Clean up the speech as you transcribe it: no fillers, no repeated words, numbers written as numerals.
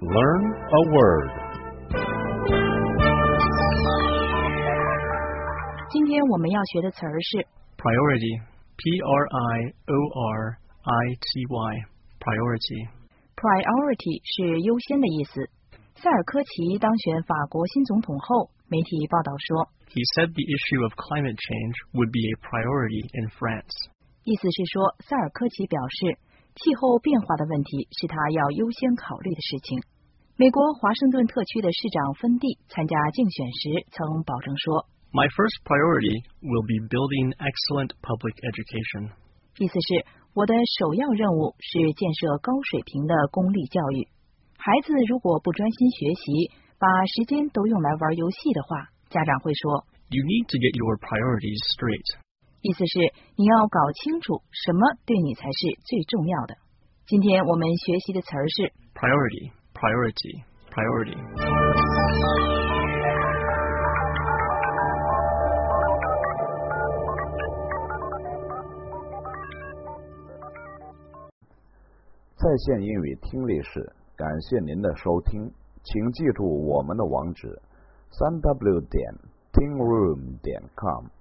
Learn a word. 今天我们要学的词儿是 priority, P-R-I-O-R-I-T-Y, priority. priority 是优先的意思。塞尔科齐当选法国新总统后，媒体报道说 He said the issue of climate change would be a priority in France. 意思是说，塞尔科齐表示，气候变化的问题是他要优先考虑的事情。美国华盛顿特区的市长芬蒂参加竞选时曾保证说 My first priority will be building excellent public education. 意思是我的首要任务是建设高水平的公立教育。孩子如果不专心学习，把时间都用来玩游戏的话，家长会说 You need to get your priorities straight. 意思是你要搞清楚什么对你才是最重要的。今天我们学习的词儿是 Priority, priority, priority. 在线英语听力室，感谢您的收听，请记住我们的网址：3w.tingroom.com。